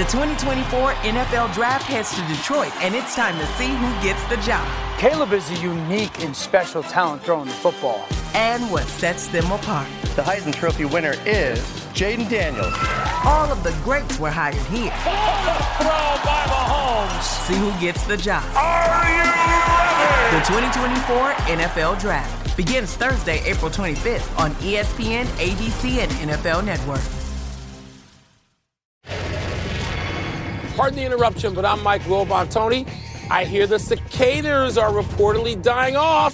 The 2024 NFL Draft heads to Detroit, and it's time to see who gets the job. Caleb is a unique and special talent throwing the football. And what sets them apart. The Heisman Trophy winner is Jaden Daniels. All of the greats were hired here. Throw by Mahomes. See who gets the job. Are you ready? The 2024 NFL Draft begins Thursday, April 25th on ESPN, ABC, and NFL Network. Pardon the interruption, but I'm Mike Wilbon. I hear the cicadas are reportedly dying off.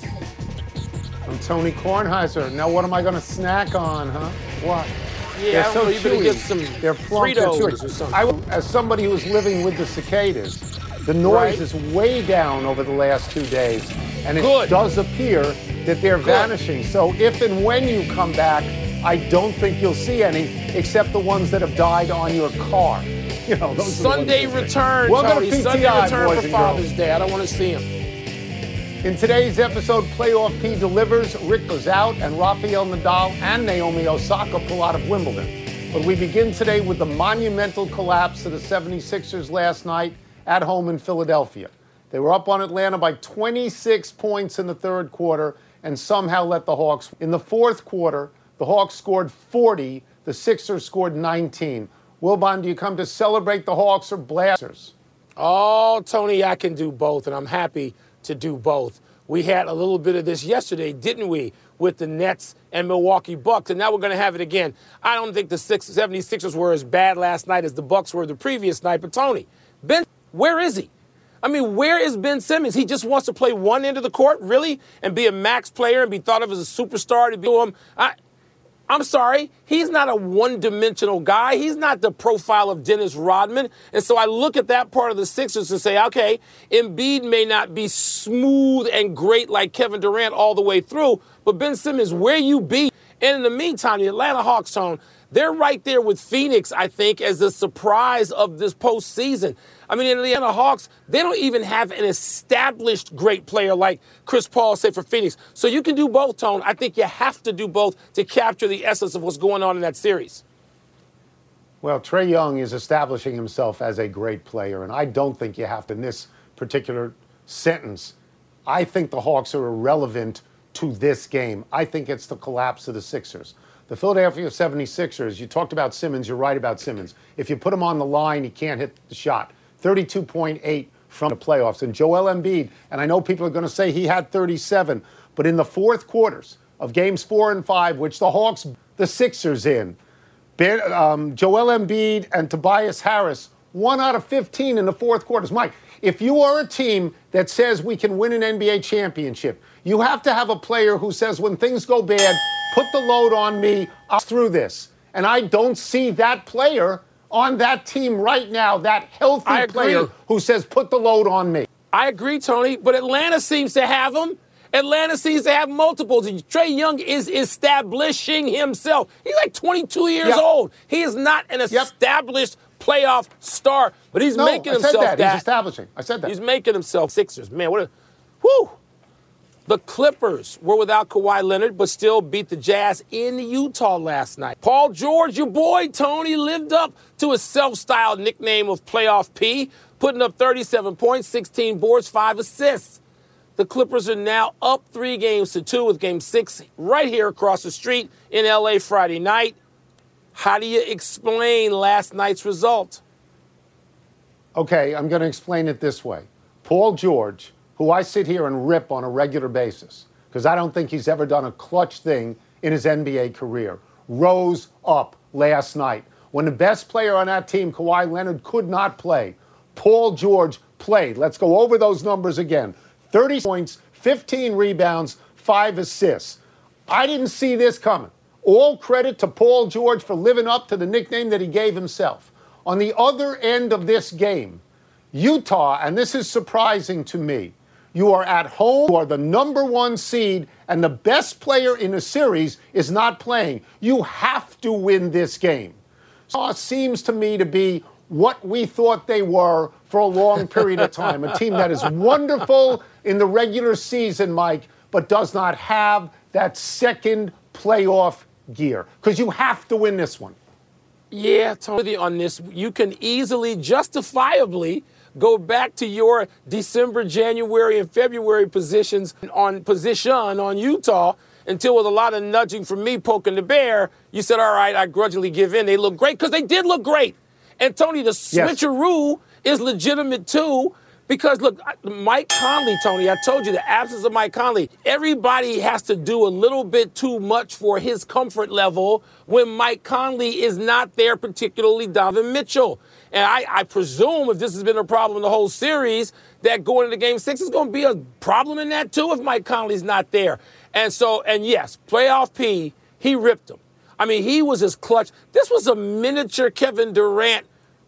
I'm Tony Kornheiser. Now what am I going to snack on, huh? What? Yeah, They're so you better chewy. get some They're plump, they're Fritos chewy. or something. As somebody who's living with the cicadas, the noise Right. is way down over the last 2 days, and it Good. does appear that they're vanishing. So if and when you come back, I don't think you'll see any, except the ones that have died on your car. You know, those Sunday are the ones return, Welcome Tony. to Sunday PTI, return boys for and Father's girls. Day. I don't want to see him. In today's episode, Playoff P delivers, Rick goes out, and Rafael Nadal and Naomi Osaka pull out of Wimbledon. But we begin today with the monumental collapse of the 76ers last night at home in Philadelphia. They were up on Atlanta by 26 points in the third quarter and somehow let the Hawks. In the fourth quarter, the Hawks scored 40, the Sixers scored 19. Wilbon, do you come to celebrate the Hawks or Blasters? Oh, Tony, I can do both, and I'm happy to do both. We had a little bit of this yesterday, didn't we, with the Nets and Milwaukee Bucks, and now we're going to have it again. I don't think the 76ers were as bad last night as the Bucks were the previous night, but Tony, Ben, where is he? I mean, where is Ben Simmons? He just wants to play one end of the court, really, and be a max player and be thought of as a superstar to be him. I'm sorry, he's not a one-dimensional guy. He's not the profile of Dennis Rodman. And so I look at that part of the Sixers and say, okay, Embiid may not be smooth and great like Kevin Durant all the way through, but Ben Simmons, where you be? And in the meantime, the Atlanta Hawks, Tone, they're right there with Phoenix, I think, as the surprise of this postseason. I mean, in the Atlanta Hawks, they don't even have an established great player like Chris Paul, say, for Phoenix. So you can do both, Tone. I think you have to do both to capture the essence of what's going on in that series. Well, Trae Young is establishing himself as a great player, and I don't think you have to, in this particular sentence, I think the Hawks are irrelevant to this game. I think it's the collapse of the Sixers. The Philadelphia 76ers, you talked about Simmons, you're right about Simmons. If you put him on the line, he can't hit the shot. 32.8 from the playoffs. And Joel Embiid, and I know people are going to say he had 37, but in the fourth quarters of games 4 and 5, which the Hawks, the Sixers in, Joel Embiid and Tobias Harris, 1 out of 15 in the fourth quarters. Mike, if you are a team that says we can win an NBA championship, you have to have a player who says when things go bad, put the load on me, I'll through this. And I don't see that player on that team right now, that healthy player who says put the load on me. I agree, Tony, but Atlanta seems to have him. Atlanta seems to have multiples. Trae Young is establishing himself. He's like 22 years old. He is not an established playoff star, but he's making himself that. He's establishing. I said that. He's making himself Sixers. Man, whoo! The Clippers were without Kawhi Leonard, but still beat the Jazz in Utah last night. Paul George, your boy, Tony, lived up to his self-styled nickname of Playoff P, putting up 37 points, 16 boards, 5 assists. The Clippers are now up 3-2 with Game 6 right here across the street in L.A. Friday night. How do you explain last night's result? Okay, I'm going to explain it this way. Paul George, who I sit here and rip on a regular basis, because I don't think he's ever done a clutch thing in his NBA career, rose up last night. When the best player on that team, Kawhi Leonard, could not play, Paul George played. Let's go over those numbers again. 30 points, 15 rebounds, 5 assists. I didn't see this coming. All credit to Paul George for living up to the nickname that he gave himself. On the other end of this game, Utah, and this is surprising to me, you are at home, you are the number 1 seed, and the best player in the series is not playing. You have to win this game. So it seems to me to be what we thought they were for a long period of time. A team that is wonderful in the regular season, Mike, but does not have that second playoff gear. Because you have to win this one. Yeah, Tony, on this, you can easily, justifiably go back to your December, January, and February position on Utah until with a lot of nudging from me poking the bear, you said, all right, I grudgingly give in. They look great because they did look great. And, Tony, the switcheroo is legitimate, too, because, look, Mike Conley, Tony, I told you the absence of Mike Conley, everybody has to do a little bit too much for his comfort level when Mike Conley is not there, particularly Donovan Mitchell. And I presume if this has been a problem in the whole series, that going into Game 6 is going to be a problem in that, too, if Mike Conley's not there. And yes, playoff P, he ripped him. I mean, he was as clutch. This was a miniature Kevin Durant.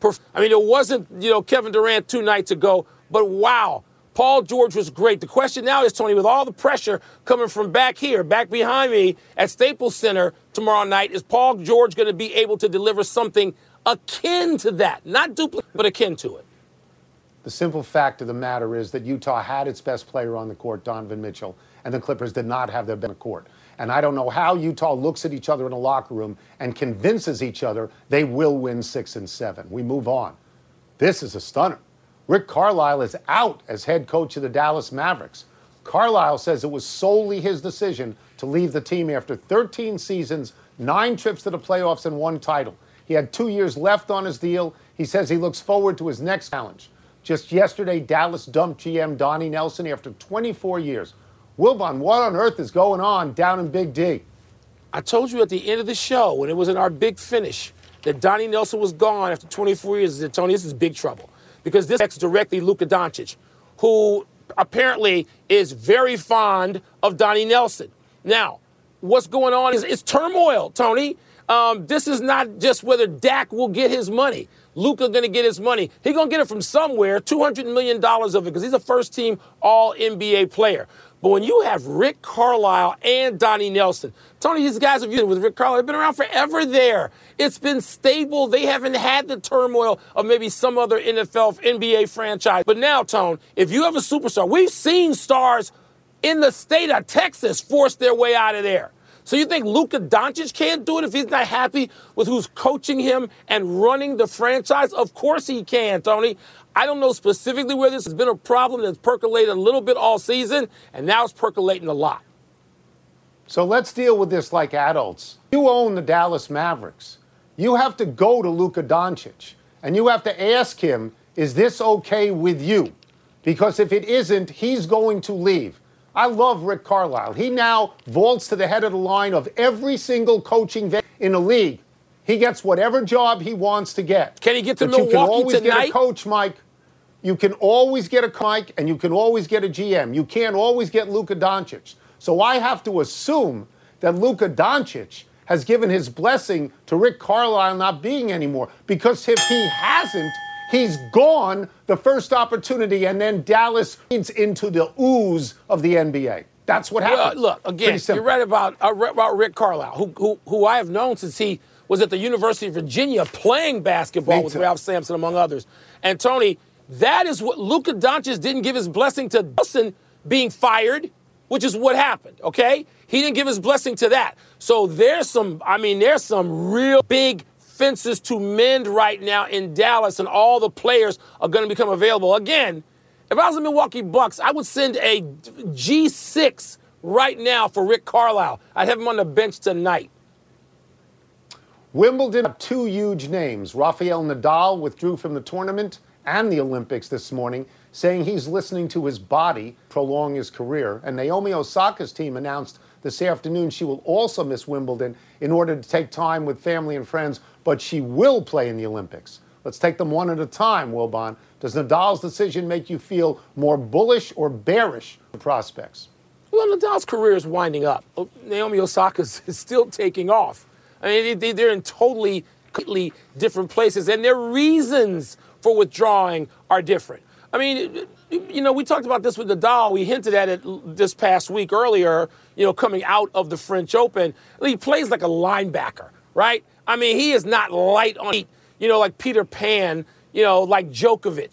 I mean, it wasn't, Kevin Durant 2 nights ago, but wow, Paul George was great. The question now is, Tony, with all the pressure coming from back behind me at Staples Center tomorrow night, is Paul George going to be able to deliver something akin to that? Not duplicate, but akin to it. The simple fact of the matter is that Utah had its best player on the court, Donovan Mitchell, and the Clippers did not have their best on the court. And I don't know how Utah looks at each other in a locker room and convinces each other they will win 6 and 7. We move on. This is a stunner. Rick Carlisle is out as head coach of the Dallas Mavericks. Carlisle says it was solely his decision to leave the team after 13 seasons, 9 trips to the playoffs, and 1 title. He had 2 years left on his deal. He says he looks forward to his next challenge. Just yesterday, Dallas dumped GM Donnie Nelson after 24 years. Wilbon, what on earth is going on down in Big D? I told you at the end of the show, when it was in our big finish, that Donnie Nelson was gone after 24 years. I said, Tony, this is big trouble. Because this affects directly Luka Doncic, who apparently is very fond of Donnie Nelson. Now, what's going on is turmoil, Tony. This is not just whether Dak will get his money. Luka going to get his money. He's going to get it from somewhere, $200 million of it, because he's a first-team All-NBA player. But when you have Rick Carlisle and Donnie Nelson, Tony, these guys have been with Rick Carlisle. They've been around forever there. It's been stable. They haven't had the turmoil of maybe some other NFL, NBA franchise. But now, Tone, if you have a superstar, we've seen stars in the state of Texas force their way out of there. So you think Luka Doncic can't do it if he's not happy with who's coaching him and running the franchise? Of course he can, Tony. I don't know specifically where this has been a problem that's percolated a little bit all season, and now it's percolating a lot. So let's deal with this like adults. You own the Dallas Mavericks. You have to go to Luka Doncic, and you have to ask him, is this okay with you? Because if it isn't, he's going to leave. I love Rick Carlisle. He now vaults to the head of the line of every single coaching in the league. He gets whatever job he wants to get. Can he get to Milwaukee tonight? You can always get a coach, Mike. You can always get a Mike, and you can always get a GM. You can't always get Luka Doncic. So I have to assume that Luka Doncic has given his blessing to Rick Carlisle not being anymore. Because if he hasn't, he's gone the first opportunity, and then Dallas feeds into the ooze of the NBA. That's what happened. Look, again, you're right about Rick Carlisle, who I have known since he was at the University of Virginia playing basketball with Ralph Sampson, among others. And, Tony, that is what Luka Doncic didn't give his blessing to Nelson being fired, which is what happened, okay? He didn't give his blessing to that. So there's some real big fences to mend right now in Dallas, and all the players are going to become available. Again, if I was the Milwaukee Bucks, I would send a G6 right now for Rick Carlisle. I'd have him on the bench tonight. Wimbledon have 2 huge names. Rafael Nadal withdrew from the tournament and the Olympics this morning, saying he's listening to his body prolong his career. And Naomi Osaka's team announced this afternoon she will also miss Wimbledon in order to take time with family and friends, but she will play in the Olympics. Let's take them one at a time, Wilbon. Does Nadal's decision make you feel more bullish or bearish for prospects? Well, Nadal's career is winding up. Naomi Osaka is still taking off. I mean, they're in totally different places, and their reasons for withdrawing are different. I mean, we talked about this with Nadal. We hinted at it this past week earlier, coming out of the French Open. He plays like a linebacker, right? I mean, he is not light on feet, like Peter Pan, like Djokovic.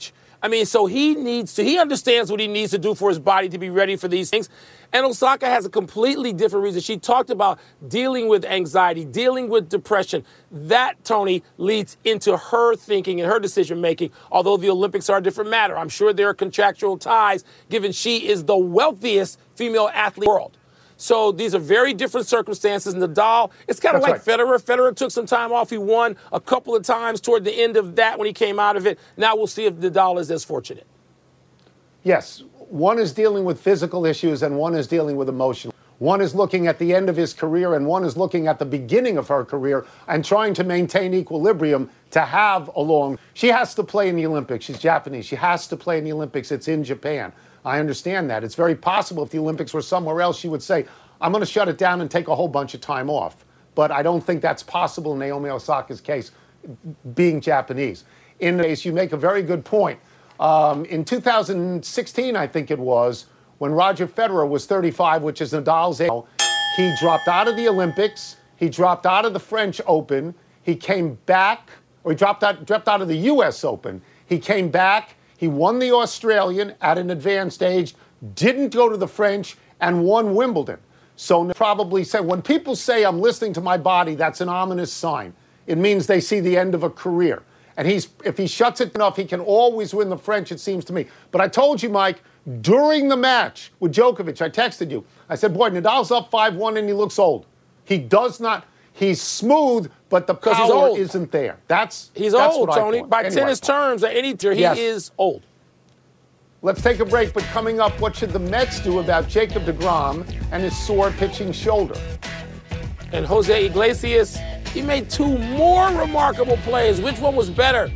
I mean, so he understands what he needs to do for his body to be ready for these things. And Osaka has a completely different reason. She talked about dealing with anxiety, dealing with depression. That, Tony, leads into her thinking and her decision making, although the Olympics are a different matter. I'm sure there are contractual ties, given she is the wealthiest female athlete in the world. So these are very different circumstances. Nadal, it's kind of like Federer. Federer took some time off. He won a couple of times toward the end of that when he came out of it. Now we'll see if Nadal is as fortunate. Yes, one is dealing with physical issues and one is dealing with emotional. One is looking at the end of his career and one is looking at the beginning of her career and trying to maintain equilibrium to have a long. She has to play in the Olympics. She's Japanese. She has to play in the Olympics. It's in Japan. I understand that. It's very possible if the Olympics were somewhere else, she would say, I'm going to shut it down and take a whole bunch of time off. But I don't think that's possible in Naomi Osaka's case, being Japanese. In this case, you make a very good point. In 2016, I think it was, when Roger Federer was 35, which is Nadal's age, he dropped out of the Olympics. He dropped out of the French Open. He came back, or he dropped out of the U.S. Open. He came back. He won the Australian at an advanced age, didn't go to the French, and won Wimbledon. So probably say, when people say I'm listening to my body, that's an ominous sign. It means they see the end of a career. And if he shuts it enough, he can always win the French, it seems to me. But I told you, Mike, during the match with Djokovic, I texted you. I said, boy, Nadal's up 5-1 and he looks old. He does not. He's smooth, but the power isn't there. He's old, Tony. By tennis terms, at any tier, he is old. Let's take a break, but coming up, what should the Mets do about Jacob deGrom and his sore pitching shoulder? And Jose Iglesias, he made two more remarkable plays. Which one was better?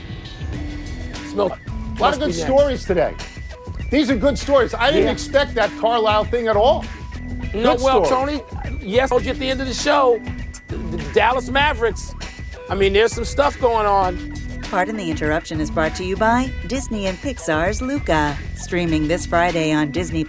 A lot of good stories today. These are good stories. I didn't expect that Carlisle thing at all. No, well, Tony, yes, I told you at the end of the show, the Dallas Mavericks. I mean, there's some stuff going on. Pardon the Interruption is brought to you by Disney and Pixar's Luca, streaming this Friday on Disney+.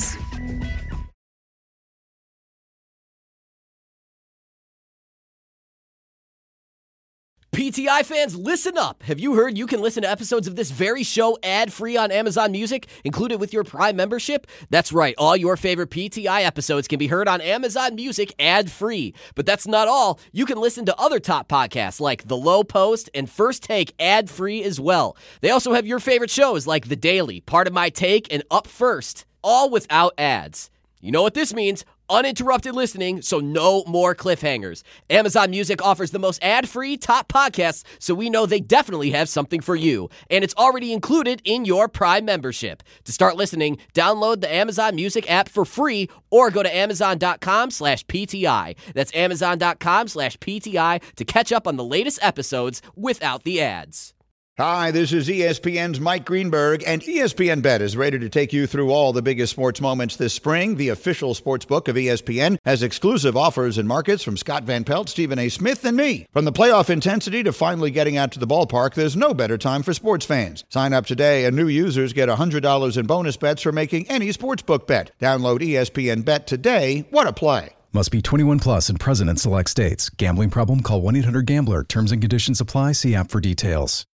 PTI fans, listen up. Have you heard you can listen to episodes of this very show ad-free on Amazon Music, included with your Prime membership? That's right. All your favorite PTI episodes can be heard on Amazon Music ad-free. But that's not all. You can listen to other top podcasts like The Low Post and First Take ad-free as well. They also have your favorite shows like The Daily, Part of My Take, and Up First, all without ads. You know what this means? Uninterrupted listening, so no more cliffhangers. Amazon Music offers the most ad-free top podcasts, so we know they definitely have something for you. And it's already included in your Prime membership. To start listening, download the Amazon Music app for free or go to amazon.com/PTI. That's amazon.com/PTI to catch up on the latest episodes without the ads. Hi, this is ESPN's Mike Greenberg, and ESPN Bet is ready to take you through all the biggest sports moments this spring. The official sports book of ESPN has exclusive offers and markets from Scott Van Pelt, Stephen A. Smith, and me. From the playoff intensity to finally getting out to the ballpark, there's no better time for sports fans. Sign up today, and new users get $100 in bonus bets for making any sportsbook bet. Download ESPN Bet today. What a play. Must be 21 plus and present in select states. Gambling problem? Call 1-800-GAMBLER. Terms and conditions apply. See app for details.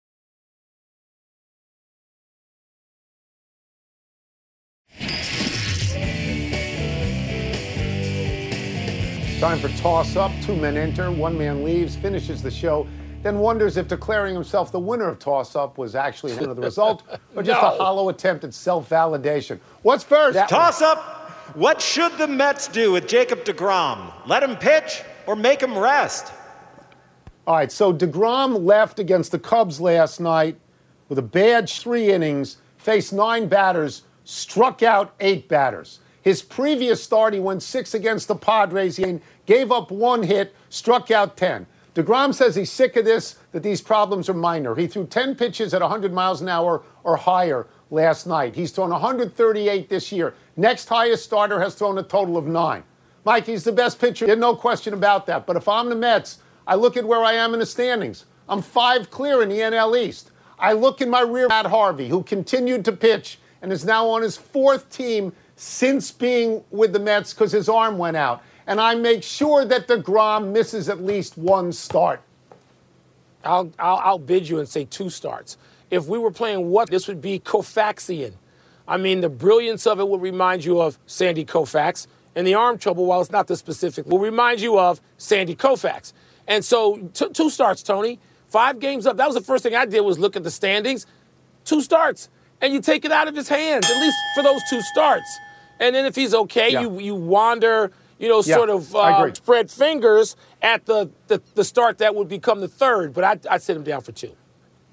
Time for toss-up. Two men enter, one man leaves, finishes the show, then wonders if declaring himself the winner of toss-up was actually the result or just a hollow attempt at self-validation. What's first? Toss-up. What should the Mets do with Jacob deGrom? Let him pitch or make him rest? All right, so deGrom left against the Cubs last night with a bad 3 innings, faced 9 batters, struck out 8 batters. His previous start, he went 6 against the Padres. He gave up 1 hit, struck out 10. deGrom says he's sick of this, that these problems are minor. He threw 10 pitches at 100 miles an hour or higher last night. He's thrown 138 this year. Next highest starter has thrown a total of 9. Mike, he's the best pitcher. There's no question about that. But if I'm the Mets, I look at where I am in the standings. I'm 5 clear in the NL East. I look in my rear, Matt Harvey, who continued to pitch and is now on his 4th team since being with the Mets because his arm went out. And I make sure that deGrom misses at least 1 start. I'll bid you and say 2 starts. if we were playing what, this would be Koufaxian. I mean, the brilliance of it would remind you of Sandy Koufax, and the arm trouble, while it's not the specific, will remind you of Sandy Koufax. And so 2 starts, Tony. 5 games up. That was the first thing I did was look at the standings. 2 starts. And you take it out of his hands, at least for those 2 starts. And then if he's okay, you wander, sort of spread fingers at the start that would become the 3rd. But I'd sit him down for 2.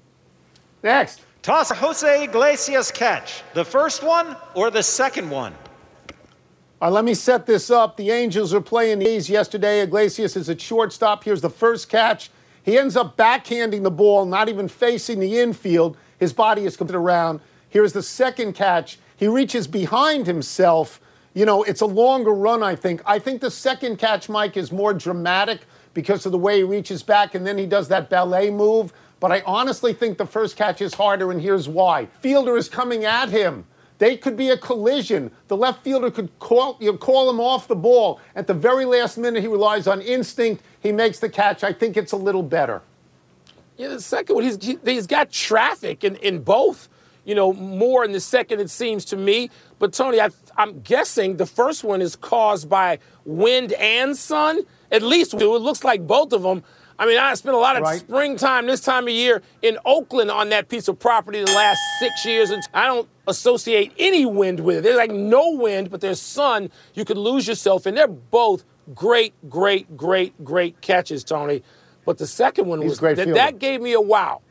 Next. Toss Jose Iglesias catch. The first one or the second one? All right, let me set this up. The Angels are playing the A's yesterday. Iglesias is at shortstop. Here's the first catch. He ends up backhanding the ball, not even facing the infield. His body is completely around. Here's the second catch. He reaches behind himself. It's a longer run, I think. I think the second catch, Mike, is more dramatic because of the way he reaches back, and then he does that ballet move. But I honestly think the first catch is harder, and here's why. Fielder is coming at him. They could be a collision. The left fielder could call him off the ball. At the very last minute, he relies on instinct. He makes the catch. I think it's a little better. Yeah, the second one, he's got traffic in both. More in the second, it seems to me. But, Tony, I'm guessing the first one is caused by wind and sun. At least it looks like both of them. I mean, I spent a lot of springtime this time of year in Oakland on that piece of property the last 6 years, and I don't associate any wind with it. There's like no wind, but there's sun. You could lose yourself, and they're both great catches, Tony. But the second one was great. That gave me a wow.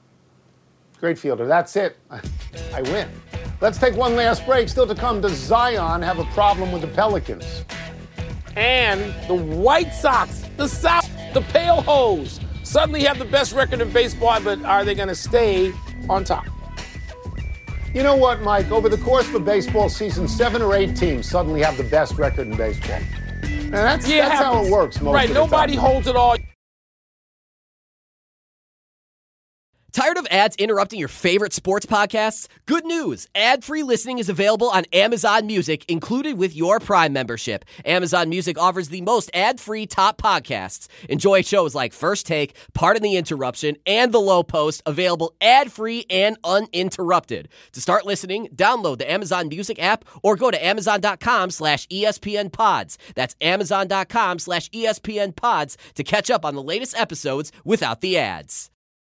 Great fielder. That's it. I win. Let's take one last break. Still to come, does Zion have a problem with the Pelicans? And the White Sox, the South, the Pale Hose, suddenly have the best record in baseball, but are they going to stay on top? You know what, Mike? Over the course of a baseball season, 7 or 8 teams suddenly have the best record in baseball. And that's how it works most of the time. Nobody holds it all. Tired of ads interrupting your favorite sports podcasts? Good news! Ad-free listening is available on Amazon Music, included with your Prime membership. Amazon Music offers the most ad-free top podcasts. Enjoy shows like First Take, Pardon the Interruption, and The Low Post, available ad-free and uninterrupted. To start listening, download the Amazon Music app or go to Amazon.com/ESPN Pods. That's Amazon.com/ESPN Pods to catch up on the latest episodes without the ads.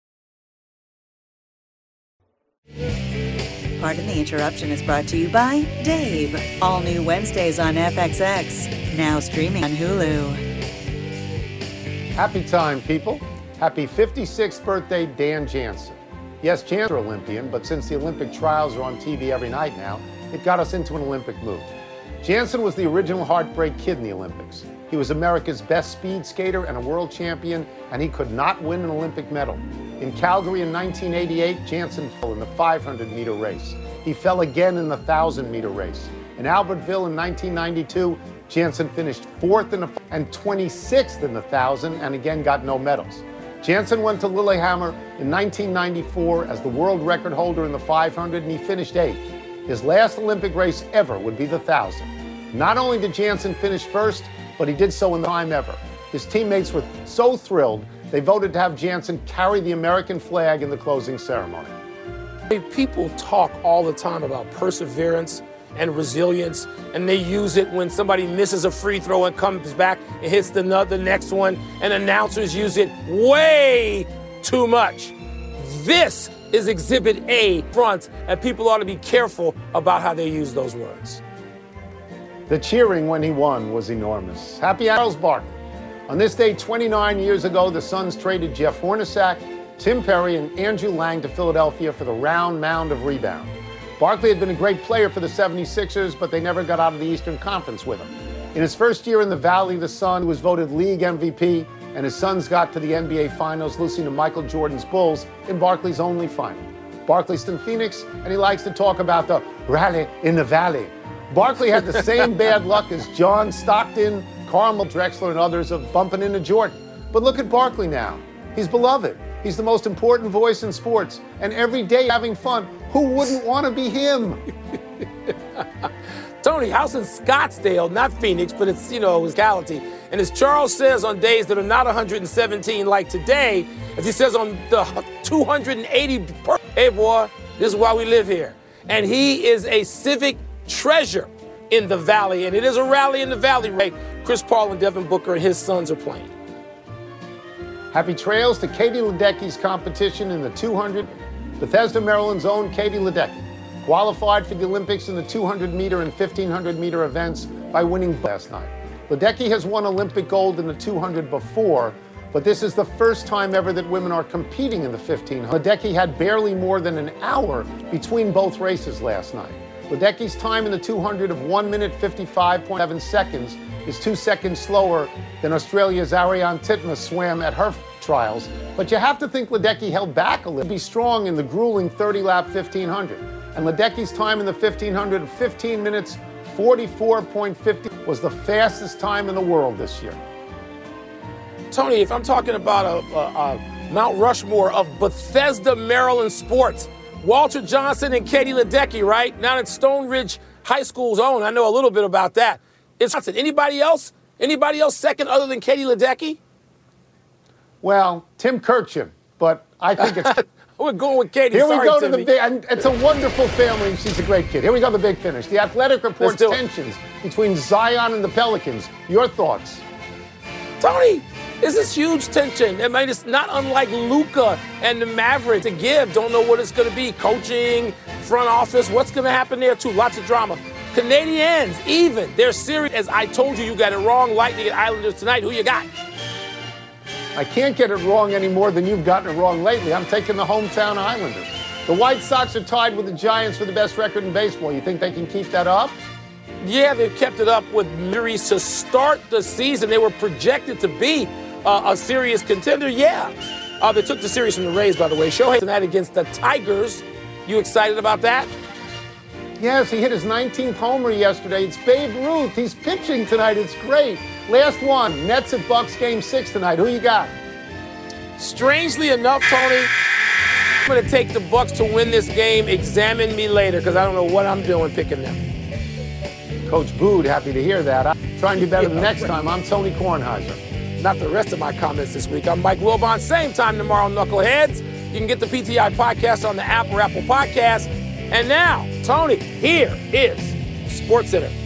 Pardon the Interruption is brought to you by Dave. All new Wednesdays on FXX. Now streaming on Hulu. Happy time, people. Happy 56th birthday, Dan Jansen. Yes, Jansen's an Olympian, but since the Olympic trials are on TV every night now, it got us into an Olympic mood. Jansen was the original heartbreak kid in the Olympics. He was America's best speed skater and a world champion, and he could not win an Olympic medal. In Calgary in 1988, Jansen fell in the 500-meter race. He fell again in the 1,000-meter race. In Albertville in 1992, Jansen finished 4th and 26th in the 1,000 and again got no medals. Jansen went to Lillehammer in 1994 as the world record holder in the 500, and he finished 8th. His last Olympic race ever would be the 1,000. Not only did Jansen finish first, but he did so in the time ever. His teammates were so thrilled, they voted to have Jansen carry the American flag in the closing ceremony. People talk all the time about perseverance and resilience, and they use it when somebody misses a free throw and comes back and hits the next one, and announcers use it way too much. This is Exhibit A front, and people ought to be careful about how they use those words. The cheering when he won was enormous. Happy Charles Barkley. On this day 29 years ago, the Suns traded Jeff Hornacek, Tim Perry, and Andrew Lang to Philadelphia for the round mound of rebound. Barkley had been a great player for the 76ers, but they never got out of the Eastern Conference with him. In his first year in the Valley, the Sun was voted league MVP, and his Suns got to the NBA Finals, losing to Michael Jordan's Bulls in Barkley's only final. Barkley's in Phoenix, and he likes to talk about the rally in the Valley. Barkley had the same bad luck as John Stockton, Carmel Drexler, and others of bumping into Jordan. But look at Barkley now. He's beloved. He's the most important voice in sports. And every day having fun. Who wouldn't want to be him? Tony, house in Scottsdale, not Phoenix, but it's, locality. And as Charles says on days that are not 117 like today, as he says on the 280, hey boy, this is why we live here. And he is a civic treasure in the Valley, and it is a rally in the Valley, right? Chris Paul and Devin Booker and his sons are playing. Happy trails to Katie Ledecky's competition in the 200. Bethesda, Maryland's own Katie Ledecky qualified for the Olympics in the 200-meter and 1,500-meter events by winning last night. Ledecky has won Olympic gold in the 200 before, but this is the first time ever that women are competing in the 1500. Ledecky had barely more than an hour between both races last night. Ledecky's time in the 200 of 1 minute 55.7 seconds is 2 seconds slower than Australia's Ariane Titmus swam at her trials. But you have to think Ledecky held back a little to be strong in the grueling 30-lap 1500. And Ledecky's time in the 1500 of 15 minutes 44.50 was the fastest time in the world this year. Tony, if I'm talking about a Mount Rushmore of Bethesda, Maryland sports, Walter Johnson and Katie Ledecky, right? Now at Stone Ridge High School's own. I know a little bit about that. It's anybody else? Anybody else second other than Katie Ledecky? Well, Tim Kirchin, but I think it's... We're going with Katie. Here we Sorry, go to Timmy. the big, and it's a wonderful family, and she's a great kid. Here we go, the big finish. The Athletic reports tensions between Zion and the Pelicans. Your thoughts? Tony, this is huge tension. I mean, it's not unlike Luka and the Mavericks. To give, don't know what it's going to be. Coaching, front office, what's going to happen there too? Lots of drama. Canadians, even. They're serious. As I told you got it wrong. Lightning and Islanders tonight. Who you got? I can't get it wrong any more than you've gotten it wrong lately. I'm taking the hometown Islanders. The White Sox are tied with the Giants for the best record in baseball. You think they can keep that up? Yeah, they've kept it up with Maurice to start the season. They were projected to be a serious contender. Yeah. They took the series from the Rays, by the way. Shohei tonight against the Tigers. You excited about that? Yes, he hit his 19th homer yesterday. It's Babe Ruth. He's pitching tonight. It's great. Last one, Nets at Bucks Game 6 tonight. Who you got? Strangely enough, Tony, I'm going to take the Bucks to win this game. Examine me later because I don't know what I'm doing picking them. Coach Bood, happy to hear that. I'm trying to do better the next time. I'm Tony Kornheiser. Not the rest of my comments this week. I'm Mike Wilbon. Same time tomorrow, Knuckleheads. You can get the PTI podcast on the app or Apple Podcasts. And now, Tony, here is SportsCenter.